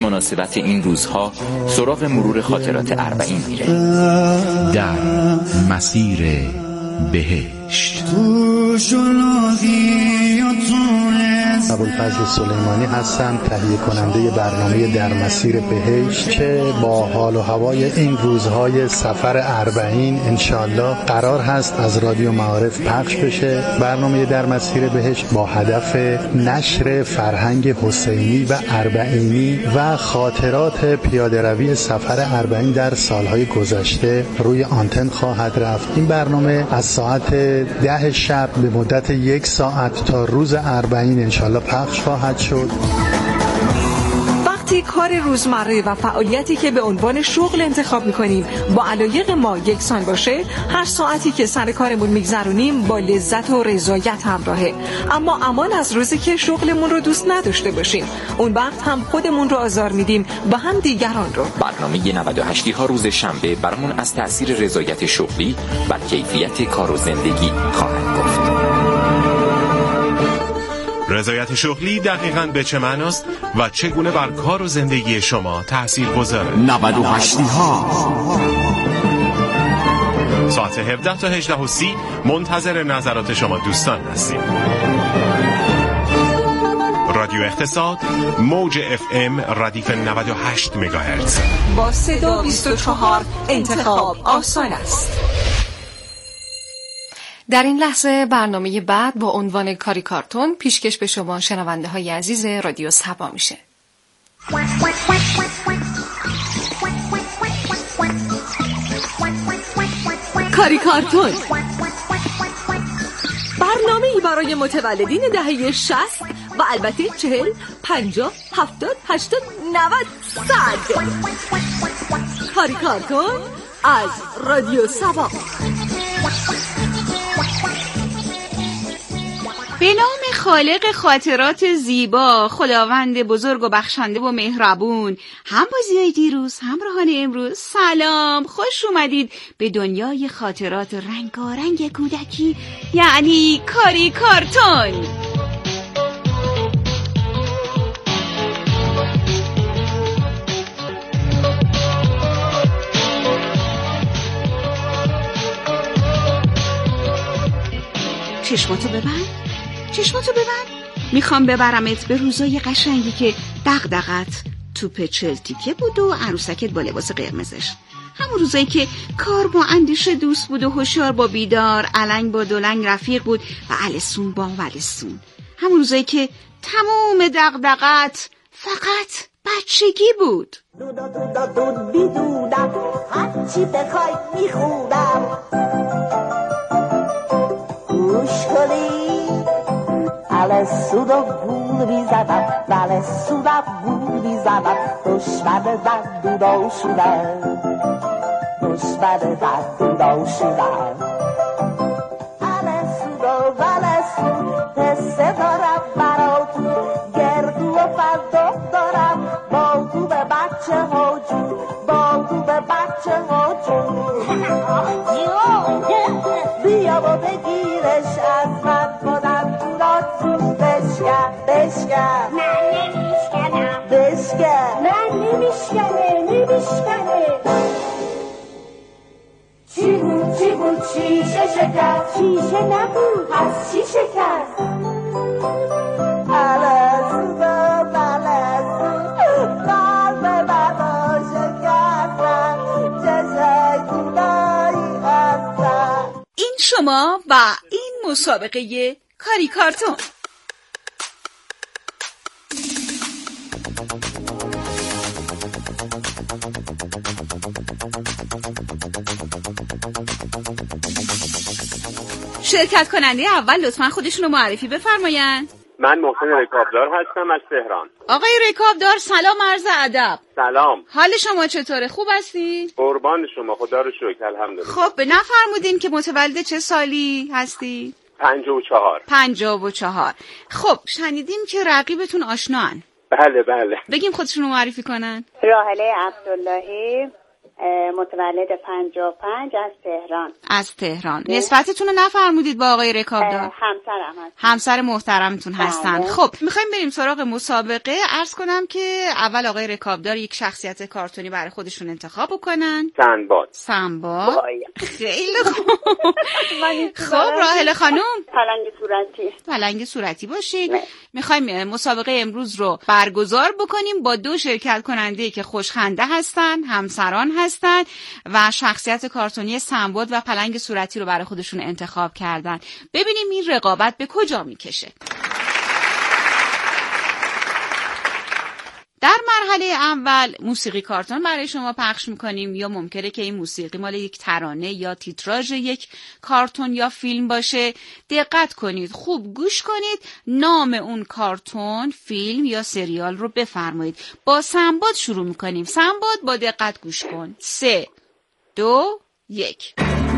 مناسبت این روزها سراغ مرور خاطرات اربعین میره. در مسیر بهشت. ابوالفضل سلیمانی هستم، تهیه کننده برنامه در مسیر بهشت که با حال و هوای این روزهای سفر اربعین انشالله قرار هست از رادیو معارف پخش بشه. برنامه در مسیر بهشت با هدف نشر فرهنگ حسینی و اربعینی و خاطرات پیاده روی سفر اربعین در سالهای گذشته روی آنتن خواهد رفت. این برنامه از ساعت 10 شب به مدت 1 ساعت تا روز اربعین انشالله پخش خواهد شد. وقتی کار روزمره و فعالیتی که به عنوان شغل انتخاب می‌کنیم با علایق ما یکسان باشه، هر ساعتی که سر کارمون میگذرونیم با لذت و رضایت همراهه. اما امان از روزی که شغلمون رو دوست نداشته باشیم، اون وقت هم خودمون رو آزار میدیم و هم دیگران رو. برنامه 98 ها روز شنبه برامون از تأثیر رضایت شغلی بر کیفیت کار و زندگی خواهد گفت. رضایت شغلی دقیقاً به چه معناست و چگونه بر کار و زندگی شما تأثیر گذاره؟ 98 ها ساعت 17 تا 18:30 منتظر نظرات شما دوستان هستیم. رادیو اقتصاد، موج FM ردیف 98 مگاهرتز. با صدا 24 انتخاب آسان است. در این لحظه برنامه بعد با عنوان کاری کارتون پیشکش به شما شنونده های عزیز رادیو صبا میشه. کاری کارتون، برنامه‌ای برای متولدین دهه 60 و البته 40 50 70 80 90 100. کاری کارتون از رادیو صبا. به نام خالق خاطرات زیبا، خداوند بزرگ و بخشنده و مهربون، هم بازیای دیروز همراهان امروز، سلام، خوش اومدید به دنیای خاطرات رنگارنگ کودکی، یعنی کاری کارتون. چشماتو ببند. میخوام ببرمت به روزای قشنگی که دغدغت توپ چلتیکه بود و عروسکت با لباس قرمزش. همون روزایی که کار با اندیشه دوست بود و هوشیار با بیدار، النگ با دولنگ رفیق بود و السون با ولسون. همون روزایی که تموم دغدغت فقط بچگی بود. دود بیدودم، هرچی بخوای میخونم. گوش کنی السون و گول بیزدم، السون و گول بیزدم، دشمن در دودو شدم، دشمن در دودو شدم. السون و ولسون قصه دارم براتون، گردو و فندق دارم با تو به بچه ها جون، با تو به بچه ها جون. بیا و بگیرش از من، کنم تو را جون. بشکن من نمیشکنم، بشکن من نمیشکنه. چی بود شیشه شکست، شیشه نبود پس چی شکست؟ السون قلب منو شکستن، چه شکونایی هستن. این شما و این مسابقه کاری کارتون. شرکت کننده اول لطفاً خودشون رو معرفی بفرمایند. من محسن رکابدار هستم از تهران. آقای رکابدار سلام، عرض ادب. سلام. حال شما چطوره؟ خوب هستید؟ قربان شما، خدا رو شکر، الحمدلله. خب نفرمودین که متولد چه سالی هستی؟ 54. 54. خب شنیدیم که رقیبتون آشنان. بله. بگیم خودشون رو معرفی کنن. راحله عبداللهی، متولد 55 از تهران. از تهران. نسبتتون رو نفرمودید با آقای رکابدار؟ همسرم هست. همسر محترمتون هستن. خب میخوایم بریم سراغ مسابقه. عرض کنم که اول آقای رکابدار یک شخصیت کارتونی برای خودشون انتخاب بکنن. سنباد. خیلی خوب. خب راحله خانم پلنگ صورتی باشید. میخوایم مسابقه امروز رو برگزار بکنیم با 2 شرکت کننده که خوشخنده هستن، همسران هستن و شخصیت کارتونی سنباد و پلنگ صورتی رو برای خودشون انتخاب کردن. ببینیم این رقابت به کجا میکشه. در مرحله اول موسیقی کارتون برای شما پخش میکنیم، یا ممکنه که این موسیقی مال یک ترانه یا تیتراژ یک کارتون یا فیلم باشه. دقت کنید، خوب گوش کنید، نام اون کارتون، فیلم یا سریال رو بفرمایید. با سنباد شروع میکنیم. سنباد با دقت گوش کن. 3 2 1.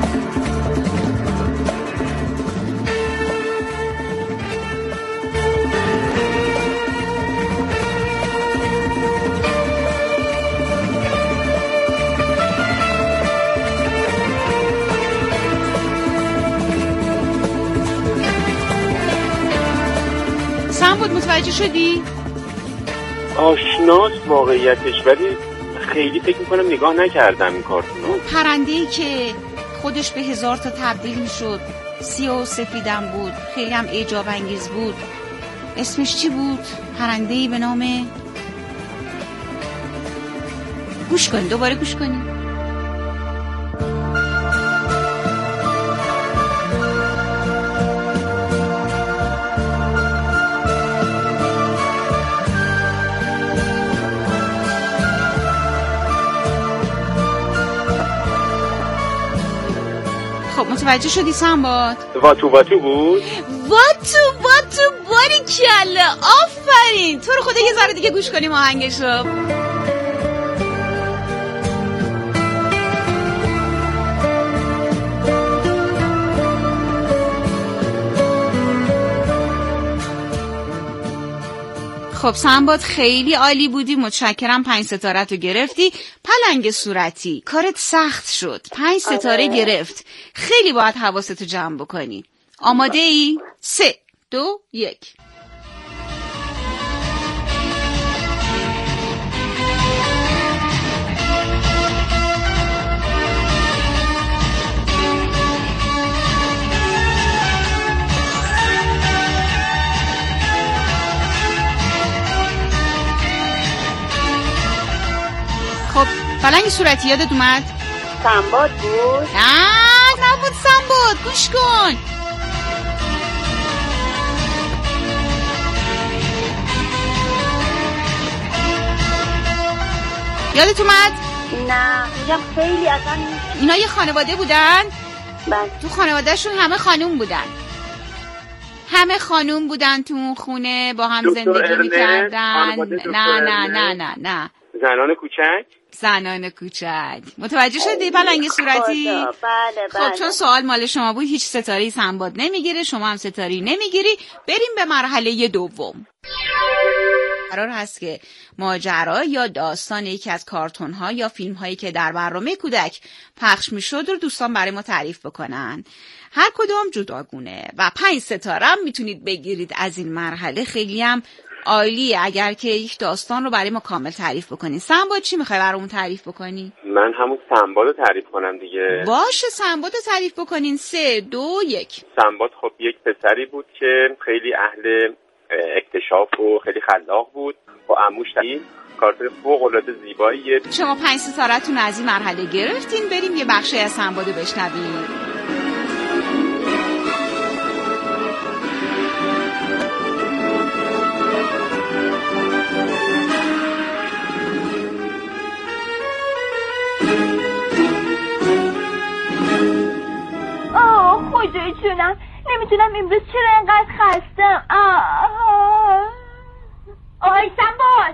سنباد متوجه شدی؟ آشناست واقعیتش، ولی خیلی فکر میکنم نگاه نکردم این کارتون. اون پرنده‌ای که خودش به 1000 تا تبدیل میشد، سیاه و سفیدم بود، خیلی هم اعجاب انگیز بود. اسمش چی بود؟ پرنده‌ای به نام... گوش کن، دوباره گوش کنی. متوجه شدی سنباد؟ واتو بود؟ واتو باریکلا، آفرین. تو رو خدا یه ذره دیگه گوش کنیم آهنگشو. خب سنباد خیلی عالی بودی، متشکرم. 5 ستاره تو گرفتی. پلنگ صورتی کارت سخت شد، 5 ستاره گرفت. خیلی باید حواستو جمع بکنی. آماده ای؟ 3 2 1. خب پلنگ صورتی یادت اومد؟ سنباد بود؟ نبود سنباد. گوش کن. یادت اومد؟ نه میگم خیلی اصلا. اینا یه خانواده بودن؟ بله. تو خانوادهشون همه خانوم بودن. همه خانوم بودن تو اون خونه با هم زندگی میکردن. نه زنان کوچک. متوجه شدی پلنگ صورتی؟ بله. خب چون سوال مال شما بود هیچ ستاره سنباد نمیگیره، شما هم ستاره نمیگیری. بریم به مرحله دوم. قرار هست که ماجرا یا داستان یکی از کارتون ها یا فیلم هایی که در برنامه کودک پخش میشد رو دوستان برای ما تعریف بکنن. هر کدوم جداگونه و 5 ستاره هم میتونید بگیرید از این مرحله. خیلی هم عالیه اگر که یک داستان رو برای ما کامل تعریف بکنی. سنباد چی میخوای برامون تعریف بکنی؟ من همون سنباد رو تعریف کنم دیگه. باشه سنباد رو تعریف بکنین. 3 2 1. سنباد خب یک پسری بود که خیلی اهل اکتشاف و خیلی خلاق بود. با عموش کارتون فوق‌العاده زیباییه. شما 5 ستاره‌تون از این مرحله گرفتین. بریم یه بخشی از سنباد رو بشنویم. خدای جونم نمیتونم امروز چرا انقدر خستم. آی سنباد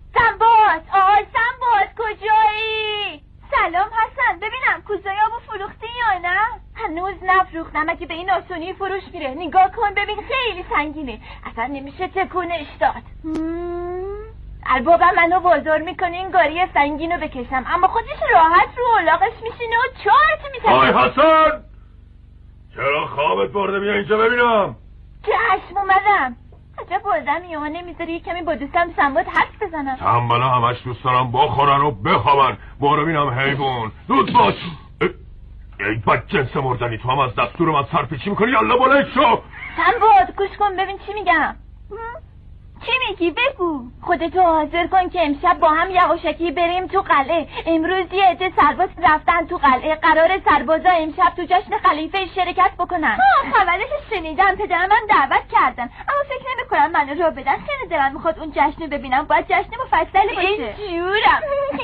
کجایی؟ سلام حسن، ببینم کوزای آبو فروختی یا نه؟ هنوز نفروختم. اگه به این آسونی فروش میره نگاه کن ببین خیلی سنگینه، اصلا نمیشه تکونش داد. بابا منو بزرگ میکنه این گاری سنگینو بکشم، اما خودش راحت رو الاغش میشینه و چارت میزنه. آی حسن، چرا خوابت برده؟ بیا اینجا ببینم. چشم اومدم. عجب آدمی ها، نمیذاری یه کمی با دوستم سنباد حرف بزنم. تنبلا همش دوست دارم بخورن و بخوابن. برو بینم حیوان زود باش. ای بدجنس مردنی، تو هم از دستور من سرپیچی میکنی؟ یالا بلند شو. سنباد گوش کن ببین چی میگم. چی میگی بگو. خودتو حاضر کن که امشب با هم یواشکی بریم تو قلعه. امروز یه عده سرباز رفتن تو قلعه، قرار سربازا امشب تو جشن خلیفه شرکت بکنن. خبرش شنیدم، پدر من دعوت کردن، اما فکر نمی‌کنم منو راه بدن. خیلی دلم میخواد اون جشن ببینم، باید جشن مفصلی باشه. جورم.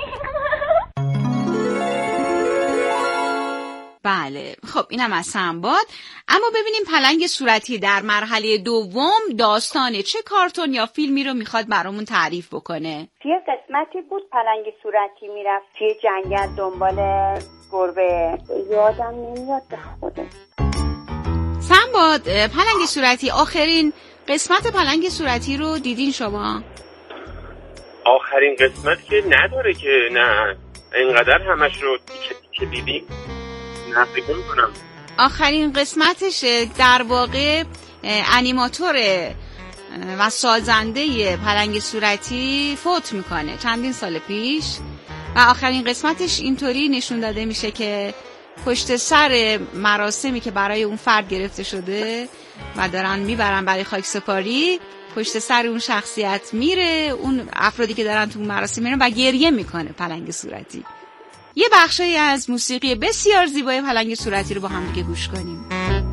بله خب اینم از سنباد. اما ببینیم پلنگ صورتی در مرحله دوم داستان چه کارتون یا فیلمی رو میخواد برامون تعریف بکنه؟ یه قسمتی بود پلنگ صورتی میرفت توی جنگل دنبال گربه، یادم نمیاد به خدا. سنباد پلنگ صورتی آخرین قسمت پلنگ صورتی رو دیدین شما؟ آخرین قسمت که نداره که، نه اینقدر همش رو که دیدیم نه فکر می‌کنم. آخرین قسمتش در واقع انیماتور و سازنده پلنگ صورتی فوت میکنه چندین سال پیش و آخرین قسمتش اینطوری نشون داده میشه که پشت سر مراسمی که برای اون فرد گرفته شده و دارن میبرن برای خاکسپاری، پشت سر اون شخصیت میره، اون افرادی که دارن تو مراسم میرن و گریه میکنه پلنگ صورتی. یه بخشی از موسیقی بسیار زیبای پلنگ صورتی رو با هم دیگه گوش کنیم.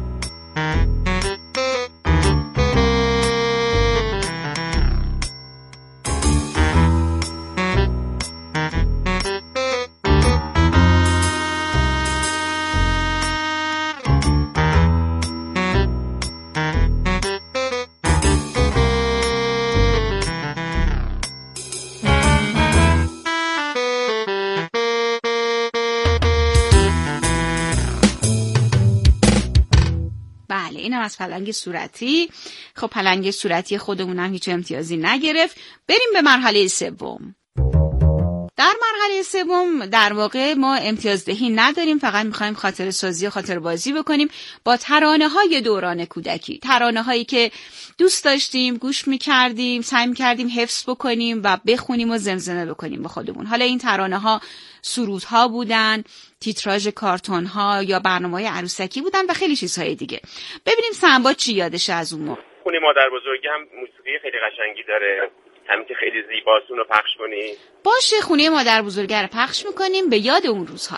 اینم از پلنگ صورتی. خب پلنگ صورتی خودمون هم هیچ امتیازی نگرفت. بریم به مرحله سوم. در مرحله سوم در واقع ما امتیازدهی نداریم، فقط میخوایم خاطر سازی و خاطر بازی بکنیم با ترانه‌های دوران کودکی، ترانه‌هایی که دوست داشتیم گوش میکردیم، سعی میکردیم حفظ بکنیم و بخونیم و زمزمه بکنیم با خودمون. حالا این ترانه‌ها سرودها بودن، تیتراژ کارتون‌ها یا برنامه‌های عروسکی بودن و خیلی چیزهای دیگه. ببینیم سنباد چی یادشه از اون موقع. خونه مادر بزرگی هم موسیقی خیلی قشنگی داره، همین که خیلی زیباست، اونو پخش کنی. باشه خونه مادر بزرگی رو پخش میکنیم به یاد اون روزها.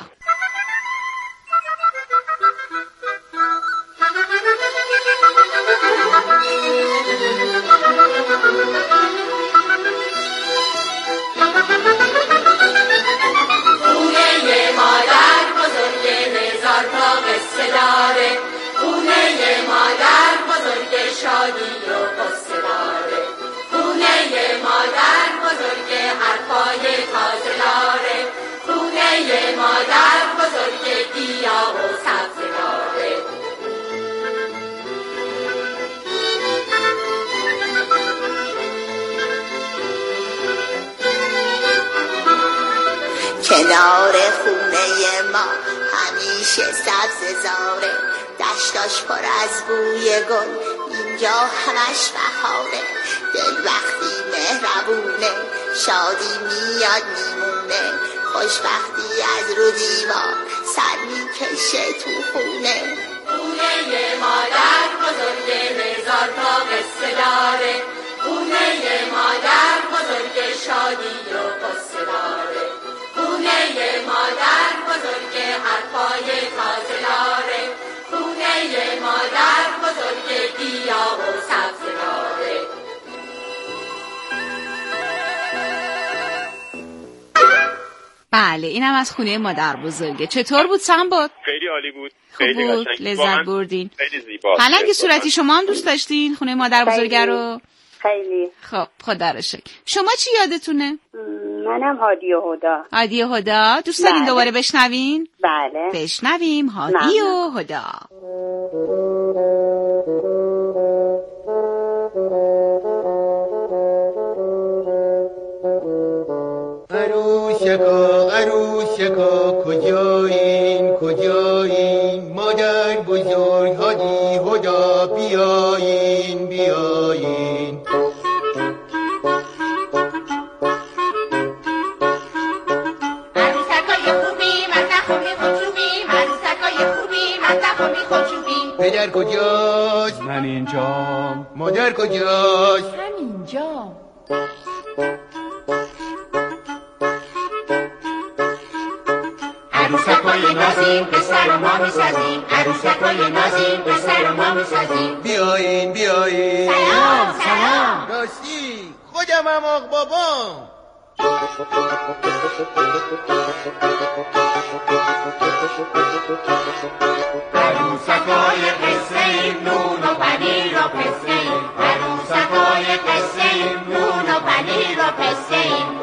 کنار خونه ما همیشه سبززاره، دشتاش پر از بوی گل، اینجا همش بهاره. دل وقتی مهربونه شادی میاد میمونه، خوشبختی از رو دیوار سر میکشه تو خونه. خونه مادر بزرگ هزار تا قصه داره، خونه مادر بزرگ شادی و قصه داره، خونه مادر بزرگ حرفای تازه داره، خونه مادر بزرگ گیا و سبزه داره. بله اینم از خونه مادر بزرگه. چطور بود سنباد؟ خیلی عالی بود، خیلی بود، لذت بردین. خیلی زیبا. پلنگ صورتی شما هم دوست داشتین خونه مادر بزرگه رو؟ خیلی. خب خدا رو شکر. شما چی یادتونه؟ منم هادی و هدا. هادی و هدا دوست دارین دوباره بشنوین؟ بله. بشنویم هادی و هدا. عروسکا عروسکا کجایین کجایین مادر بزرگ هادی هدا بیایین بیایین پدر کجاست؟ من اینجام. مادر کجاست؟ من اینجام. عروسکای نازیم پسر ما میسازیم عروسکای نازیم پسر ما میسازیم بیایین بیایین سلام سلام راستی خودم هم آق بابام عروسکای قصه ایم نون و پنیر و پسته ایم عروسکای قصه ایم نون و پنیر و پسته ایم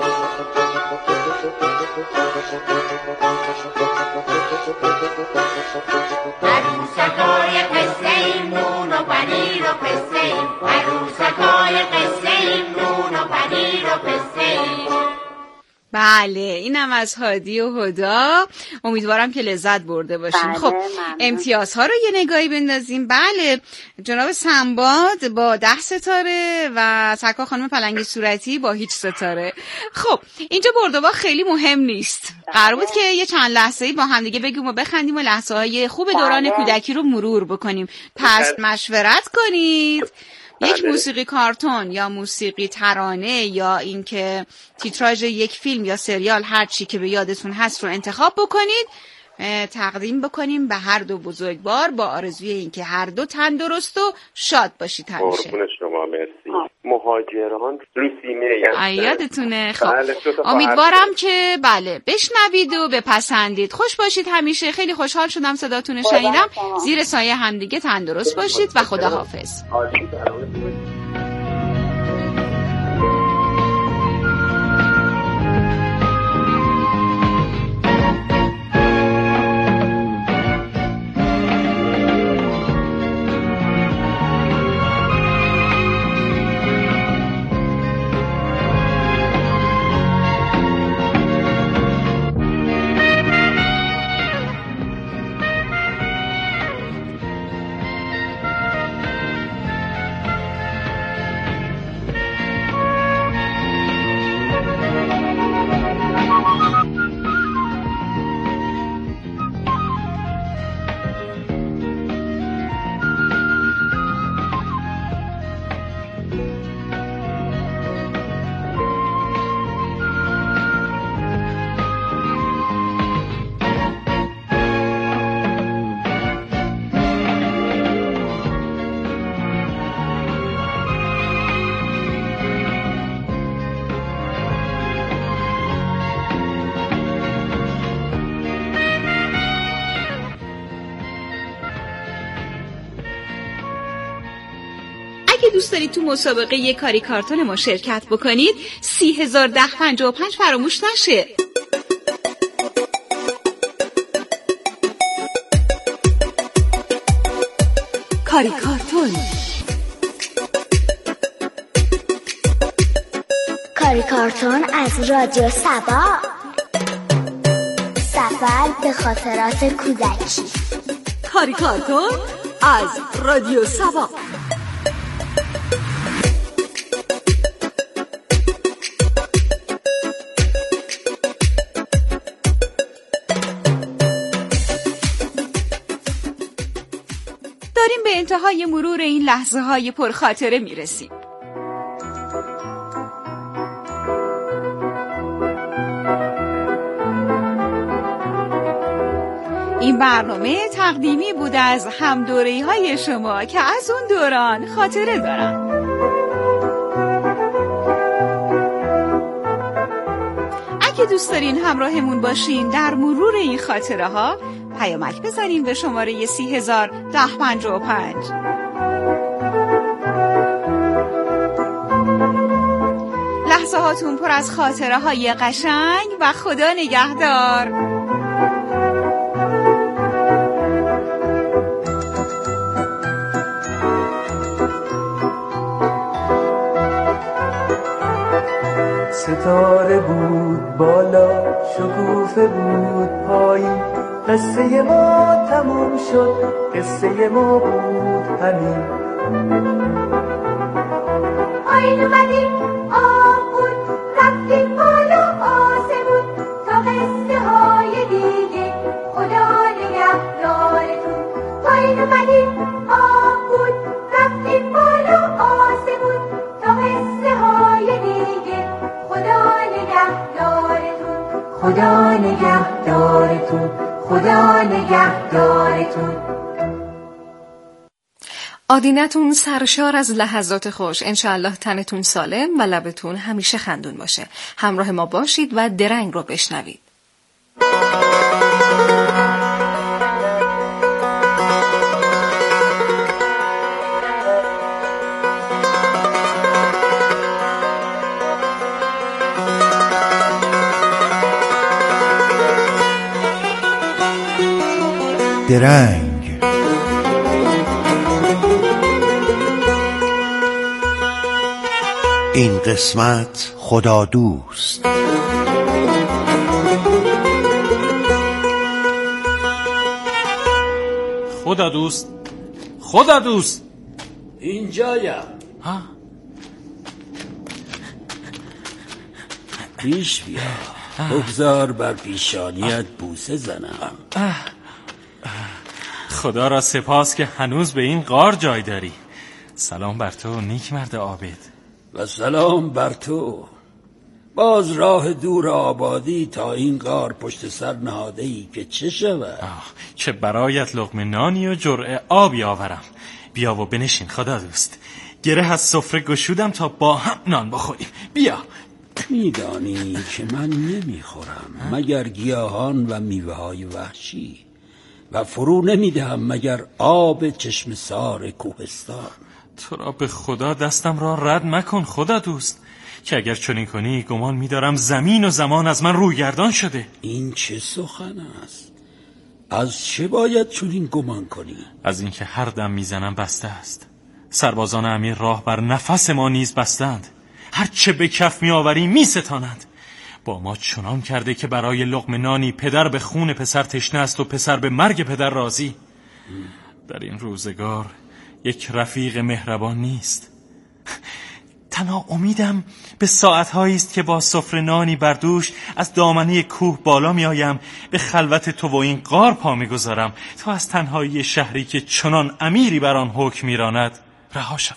عروسکای قصه ایم نون و پنیر و پسته ایم عروسکای قصه ایم نون و پنیر و پسته ایم. بله اینم از هادی و هدا. امیدوارم که لذت برده باشیم. خب امتیازها رو یه نگاهی بندازیم. بله جناب سنباد با 10 ستاره و سرکار خانم پلنگی صورتی با هیچ ستاره. خب اینجا برد و باخت خیلی مهم نیست. قرار بود که یه چند لحظه‌ای با هم دیگه بگیم و بخندیم و لحظه‌های خوب دوران کودکی رو مرور بکنیم. پس مشورت کنید. یک موسیقی کارتون یا موسیقی ترانه یا اینکه تیتراژ یک فیلم یا سریال هر چی که به یادتون هست رو انتخاب بکنید، تقدیم بکنیم به هر دو بزرگوار با آرزوی اینکه هر دو تندرست و شاد باشید همیشه. قربون شما مرسی. مهاجران رو سینه یادتونه. خب امیدوارم که بله بشنوید و بپسندید. خوش باشید همیشه. خیلی خوشحال شدم صداتون رو شنیدم. زیر سایه همدیگه تندرست باشید و خداحافظ. دوست دارید تو مسابقه یک کاری کارتون ما شرکت بکنید 30,1055 فراموش نشه. کاری کارتون کاری کارتون از رادیو سبا. سفر به خاطرات کودکی. کاری کارتون از رادیو سبا. داریم به انتهای مرور این لحظه های پرخاطره میرسیم. این برنامه تقدیمی بود از همدوره‌ای های شما که از اون دوران خاطره دارن. اگه دوست دارین همراهمون باشین در مرور این خاطره ها، پیامک بزنین به شماره 30,1055. لحظه هاتون پر از خاطره های قشنگ و خدا نگهدار. ستاره بود بالا، شکوفه بود پایین. قصه ما تموم شد، قصه ما بود همین. پایین اومدیم آب بود، رفتیم بالا آسمون، تا قصه های دیگه خدا نگهدارتون. پایین اومدیم آب بود، رفتیم بالا آسمون، تا قصه های دیگه خدا نگهدارتون. خدا نگهدارتون. خدا نگهدارتون. آدینتون سرشار از لحظات خوش. انشاءالله تنتون سالم و لبتون همیشه خندون باشه. همراه ما باشید و درنگ رو بشنوید. درنگ. این قسمت خدا دوست. خدا دوست، خدا دوست، اینجایم. ها؟ پیش بیا، بگذار بر پیشانیت بوسه زنم. خدا را سپاس که هنوز به این غار جای داری. سلام بر تو نیک مرد عابد. و سلام بر تو. باز راه دور آبادی تا این غار پشت سر نهاده ای که چه شود؟ که برایت لقمه نانی و جرعه آبی آورم. بیا و بنشین خدا دوست. گره از سفره گشودم تا با هم نان بخوریم. بیا. میدانی که من نمیخورم مگر گیاهان و میوه های وحشی، و فرو نمیدهم مگر آب چشم سار کوهستان. تو را به خدا دستم را رد مکن خدا دوست، که اگر چنین کنی گمان می‌دارم زمین و زمان از من رویگردان شده. این چه سخن است؟ از چه باید چنین گمان کنی؟ از اینکه هر دم میزنم بسته است. سربازان امیر راه بر نفس ما نیز بستند. هر چه به کف میآوری میستانند. با ما چنان کرده که برای لقمه نانی پدر به خون پسر تشنه است و پسر به مرگ پدر راضی. در این روزگار یک رفیق مهربان نیست. تنها امیدم به ساعتهایی است که با سفره نانی بر دوش از دامنه کوه بالا می آیم، به خلوت تو و این غار پا می گذارم تا از تنهایی شهری که چنان امیری بر آن حکم می راند رها شوم.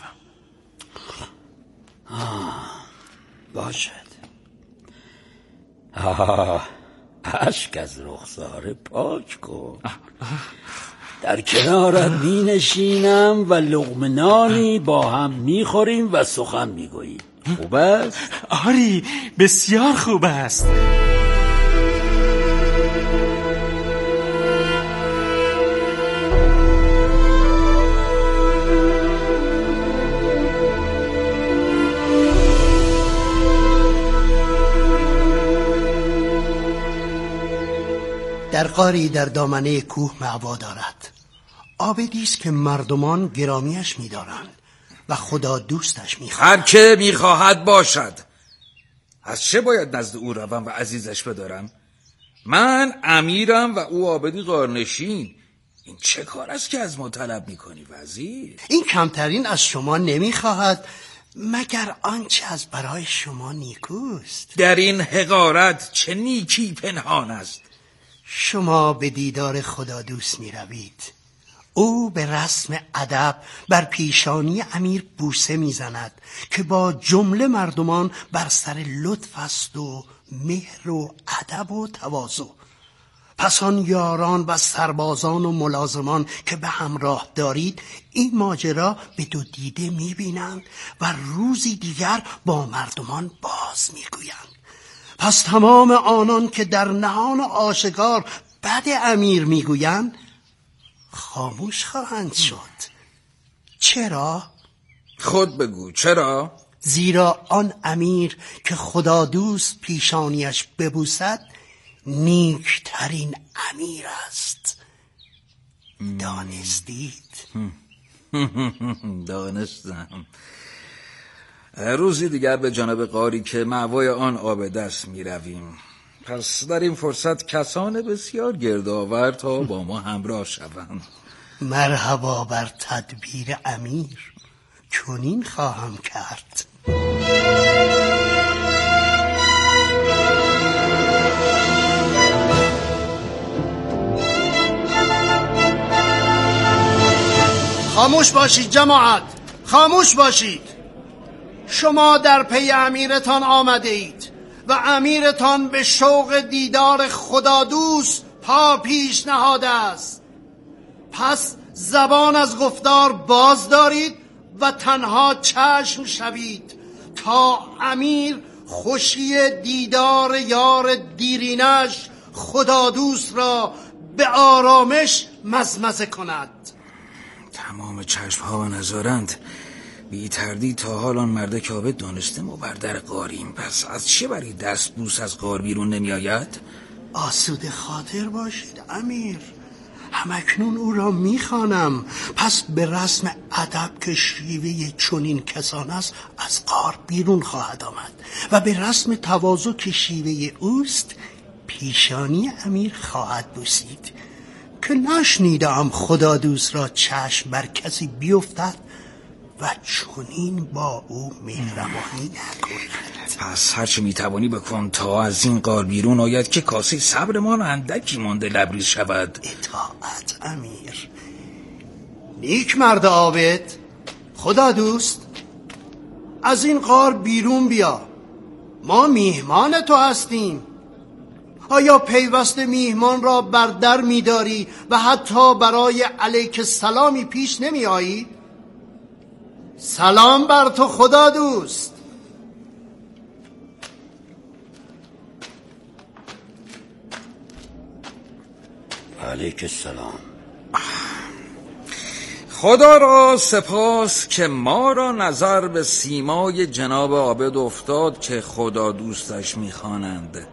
باشد. اشک از رخسار پاک کن. در کنارت می نشینم و لقمه نانی با هم می خوریم و سخن می گوییم. خوب است؟ آری بسیار خوب است. در غاری در دامنه کوه مأوا دارد. آبدی است که مردمان گرامیش می‌دارند و خدا دوستش می‌خواهد. هر که می‌خواهد باشد. از چه باید نزد او روم و عزیزش بدارم؟ من امیرم و او آبدی غارنشین. این چه کار است که از ما طلب می‌کنی وزیر؟ این کمترین از شما نمی‌خواهد مگر آنچه از برای شما نیکوست. در این حقارت چه نیکی پنهان است؟ شما به دیدار خدا دوست می روید. او به رسم ادب بر پیشانی امیر بوسه می زند که با جمله مردمان بر سر لطف است و مهر و ادب و تواضع. پس آن یاران و سربازان و ملازمان که به همراه دارید این ماجرا به دو دیده می بینند و روزی دیگر با مردمان باز می گویند. پس تمام آنان که در نهان آشکار بد امیر میگویند خاموش خواهند شد. چرا؟ خود بگو چرا؟ زیرا آن امیر که خدا دوست پیشانیش ببوسد نیکترین امیر است. دانستید؟ دانستم. روزی دیگر به جانب غاری که مأوای آن آبده است می رویم. پس در این فرصت کسان بسیار گردآور تا با ما همراه شوند. مرحبا بر تدبیر امیر، چنین خواهم کرد. خاموش باشید جماعت، خاموش باشید. شما در پی امیرتان آمده اید و امیرتان به شوق دیدار خدادوست پا پیش نهاده است. پس زبان از گفتار باز دارید و تنها چشم شوید تا امیر خوشی دیدار یار دیرینش خدادوست را به آرامش مزمزه کند. تمام چشم‌ها و نظارند. بی تردید تا حال آن مرده که عابد دانسته ما بر در غاریم. پس از چه بری دست بوس از غار بیرون نمی آید؟ آسوده خاطر باشید امیر، همکنون او را میخوانم. پس به رسم ادب که شیوه چنین کسان است از غار بیرون خواهد آمد و به رسم تواضع که شیوه اوست پیشانی امیر خواهد بوسید. که نشنیدم خدادوست را چشم بر کسی بیفتد و چنین با او مهربانی نکند. پس هرچه میتوانی بکن تا از این غار بیرون آید که کاسه صبرمان اندکی مانده لبریز شود. اطاعت امیر. نیک مرد عابد، خدادوست، از این غار بیرون بیا، ما میهمان تو هستیم. آیا پیوسته میهمان را بر در می‌داری و حتی برای علیک سلامی پیش نمی آیی؟ سلام بر تو خدادوست. علیک السلام. خدا را سپاس که ما را نظر به سیمای جناب عابد افتاد که خدادوستش می‌خوانند.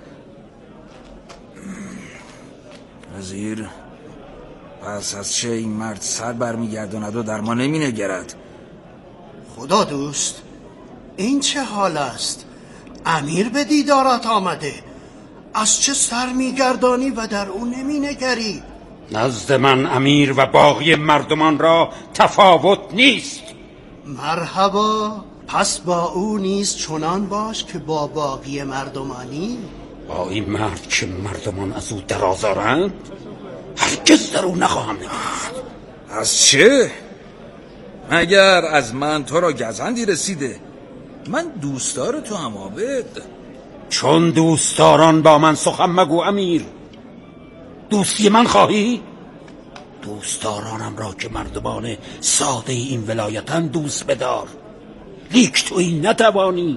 وزیر، پس از چه این مرد سر برمیگرداند و در ما نمینگرد؟ خدادوست، این چه حال است؟ امیر به دیدارت آمده، از چه سر میگردانی و در او نمینگری؟ نزد من امیر و باقی مردمان را تفاوت نیست. مرحبا، پس با او نیز چنان باش که با باقی مردمانی. با این مرد که مردمان از او درآزارند هرگز در او نخواهم نگرفت. از چه؟ مگر از من تو را گزندی رسیده؟ من دوستدار تو هم عابد. چون دوستداران با من سخن مگو امیر. دوستی من خواهی؟ دوستدارانم را که مردمان ساده این ولایتن دوست بدار، لیک تو این نتوانی.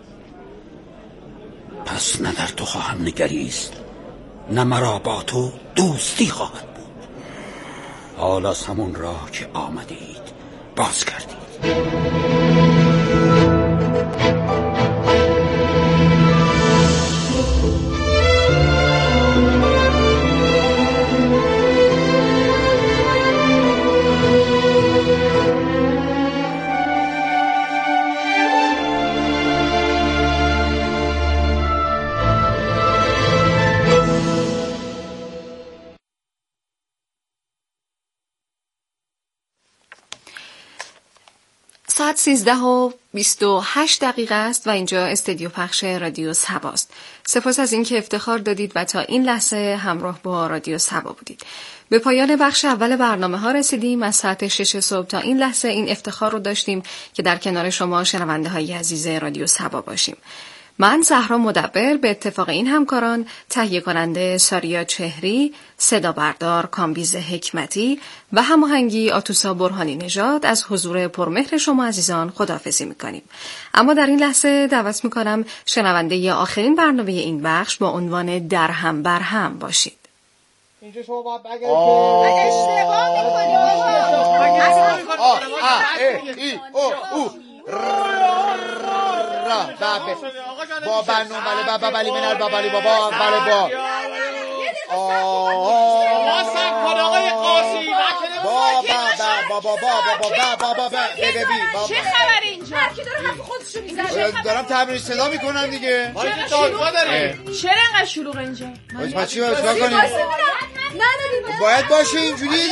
پس نه در تو خواهم نگریست، نه مرا با تو دوستی خواهد بود. حال از همون راه که آمدید باز کردید. ساعت 13:28 است و اینجا استودیو پخش رادیو صبا است. سپاس از اینکه افتخار دادید و تا این لحظه همراه با رادیو صبا بودید. به پایان بخش اول برنامه ها رسیدیم. از ساعت 6 صبح تا این لحظه این افتخار رو داشتیم که در کنار شما شنونده های عزیز رادیو صبا باشیم. من زهرا مدبر به اتفاق این همکاران، تهیه کننده ساریا چهری، صدا بردار کامبیز حکمتی و هماهنگی آتوسا برهانی نژاد از حضور پرمهر شما عزیزان خداحافظی میکنیم. اما در این لحظه دعوت میکنم شنونده آخرین برنامه این بخش با عنوان در هم بر هم باشید. اینجا شما باید اشتباه میکنید. با برنامه بله بله من البابالی بابا بله با آقای قاسی چه خبر اینجا؟ هر کی داره حرف خودشو میزنه. دارم تمرین صدا میکنم دیگه. ما که دادگاه داریم. چرا انقدر شلوغ اینجا؟ ما چیکار کنیم؟ باید باشه اینجوری